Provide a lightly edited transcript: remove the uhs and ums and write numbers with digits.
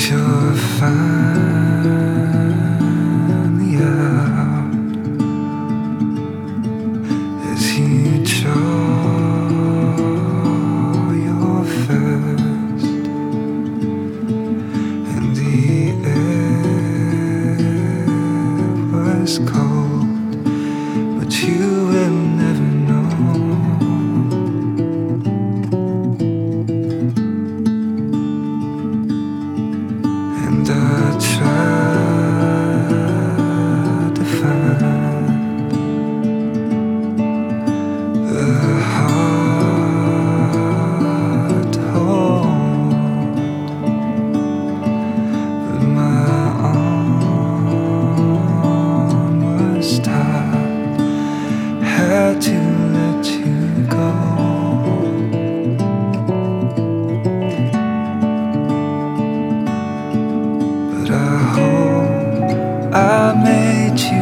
you're finally out as you draw your first, and the air was cold, but you will never know. And I tried to find the heart to hold, but my arm was tied, had to let you go. But I hope I made you